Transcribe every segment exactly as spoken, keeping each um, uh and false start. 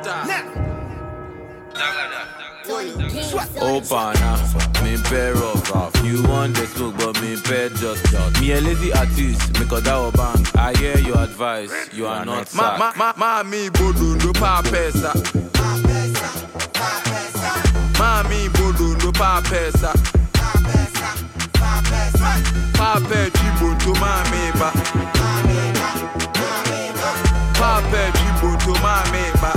Opana, me pair of you want the smoke, but me pair just shot. Me a lazy artist, me call that bank. I hear your advice, you are not sad. Ma ma ma mi bodu do pa pesa. Ma mi bodu do pa pesa. Pa pe chibo to ma me ba. Pa pe chibo to ma me ba.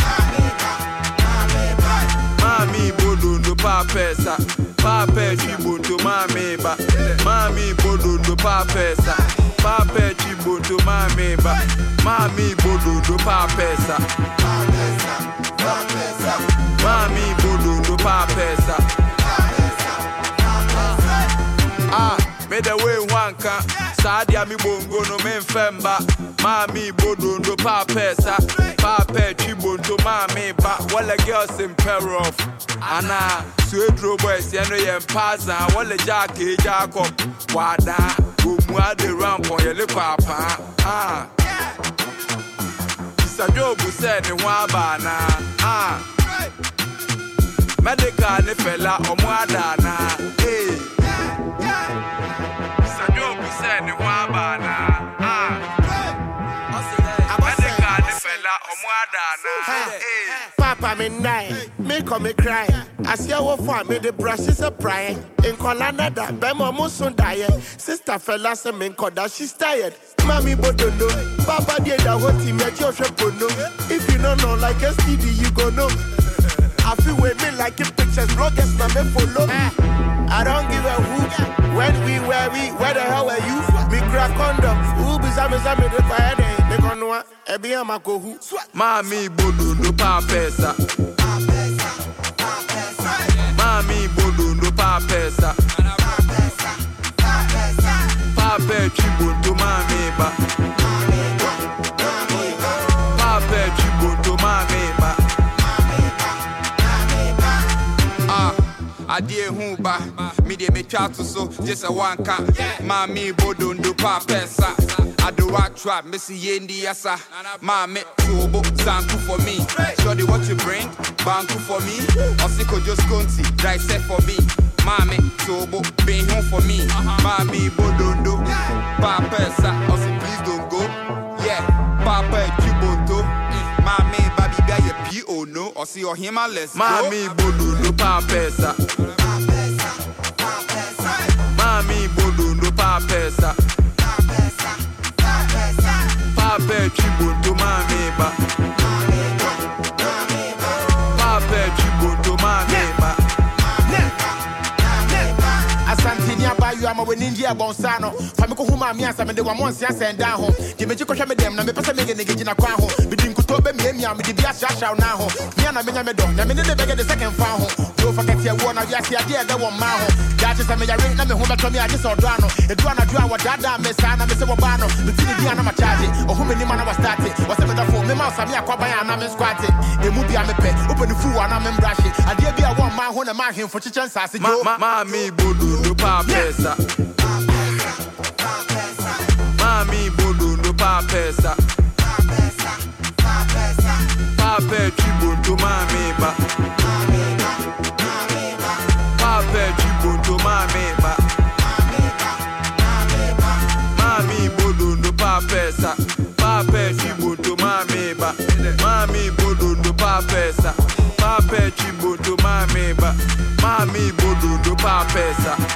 Mami bodondo pa pesa, pa pe chiboto mami ba. Mami bodondo pa pesa, pa pe chiboto mami ba. Mami bodondo pa pesa, mami bodondo pa pesa. Ah, me the way one can. Sadia mi bongo no men femba. Mami bodondo pa pesa, pa pe chiboto mami ba. Wale girls in pair of. Ana suedro boys ya no yen pasa. Wale jackie jacob. Wada umwa de ramp on yele papa. Ah, Sajobu said ni wabana. Ah, medical ni fella omwada na. Hey, Sajobu said ni wabana. Ah, medical ni fella omwada na. Hey, Papa me nine, me come me cry. I see how far me the brush is a pry. In Colana, Bema Musun die. Sister fella say me koda, she's tired. Mami bodondo, Papa did that what he made your shapono. If you don't know like S T D, you go know. I feel with me like in pictures, bloggers, na me follow. I don't give a hoot. When we were we, where the hell were you? Me crack condom. Who be some some the fire day? They gonna know. Ebi amako who? Mami bodondo pa pesa. Mami bodondo pa pesa. Pa pe chiboto mami ba. Pa pe chiboto mami ba. Ah, adie hu ba. Me de me twa to so just a one can. Mami bodondo pa pesa. I do rock trap, Missy Yendi Yasa. Mami tubo zanku for me. Shorty what you bring, banku for me. Osiko just conti, dry set for me. Mami tubo being home for me. Mami bodondo, papesa. Osi please don't go. Yeah, papa chiboto. Mami baby guy ye P O no. Osi or him let's go. Mami bodondo papesa. Mami bodondo papesa. Pape chiboto mami ba. Pape chiboto mami ba. Asantini abayu ama we ninja bonsano. Famiko huma mi asa me de wa monsi asa nda ho. De meji ko hwe me dem na me pese me ge ngeji na kwa ho. Bidi nkuto be me emi am de bia hwahwa na ho. Me na me nya me do. Na me ne de bege de second fa ho. Do forget ye wo na wi ase ade e de wo ma ho. Ya che se me yare na me ho beto me ade so do ano. E do ana do a wadada me sa na me se wo ba no. Me tini bia na ma charge. O hu me ni ma na wa start it. O se me da fo me ma sa me akwa ya na me squat it. E mu bia me pe. Open fu wa na me brush it. Ade bia wo ma ho na ma hwemfo chichen sase jo. Mami bodondo pa pesa. Mami bodondo pa pesa. Pa pe chiboto mami ba. Pa pe chiboto mami ba. Mami bodondo pa pesa. Pa pe chiboto mami ba. Mami bodondo pa pesa. Pa pe chiboto mami ba. Mami bodondo pa pesa.